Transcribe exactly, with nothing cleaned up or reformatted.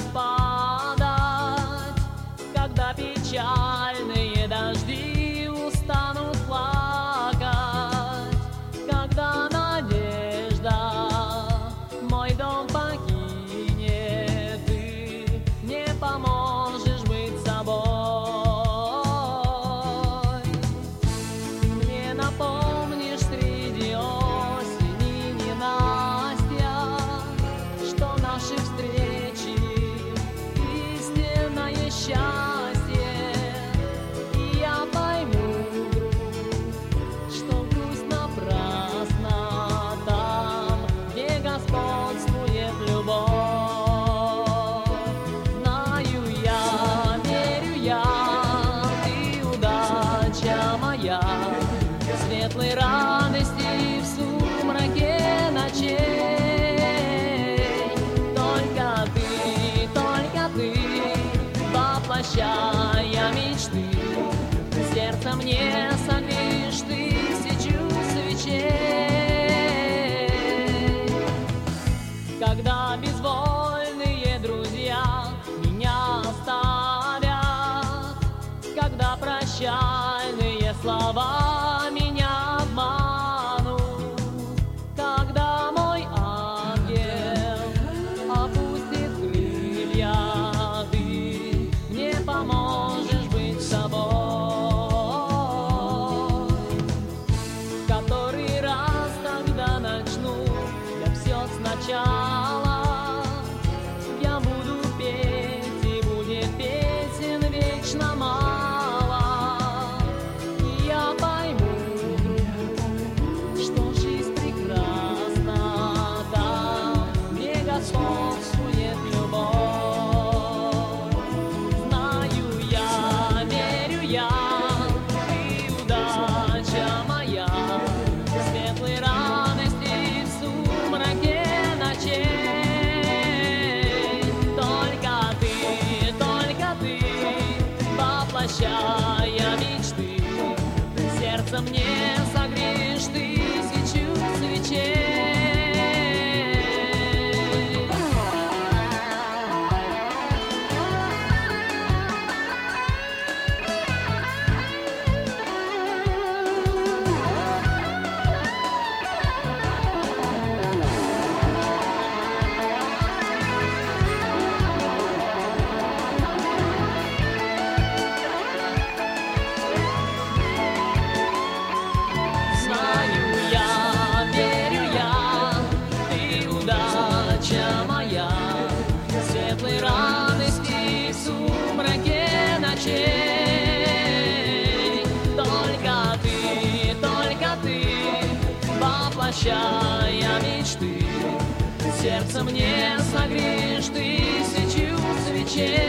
падать, когда печальные дожди устанут плакать, когда надежда мой дом покинет, ты не поможешь быть собой. Ты мне напомнишь среди осени ненастья, что наши встречи истинное счастье. И я пойму, что грусть напрасна там, где господствует любовь. Знаю я, верю я, ты удача моя, светлой радости в сумраке ночей. Только ты, только ты, воплощая мечты, сердце мне согреешь тысячу свечей. Когда безвольные друзья меня оставят, когда прощальные слова меня обманут, когда мой ангел опустит крылья, ты мне поможешь быть собой. В который раз тогда начну я все сначала, я буду петь, и будет песен вечно мало. И я пойму, что жизнь прекрасна там, где господствует любовь. Знаю я, верю я, ты удача моя, светлой радости в сумраке ночей. Только ты, только ты, воплощая мечты, сердце мне согреешь тысячу свечей. Знаю я, верю я, ты удача моя, светлой радости в сумраке ночей. Только ты, только ты, воплощая мечты, сердце мне согреешь тысячу свечей.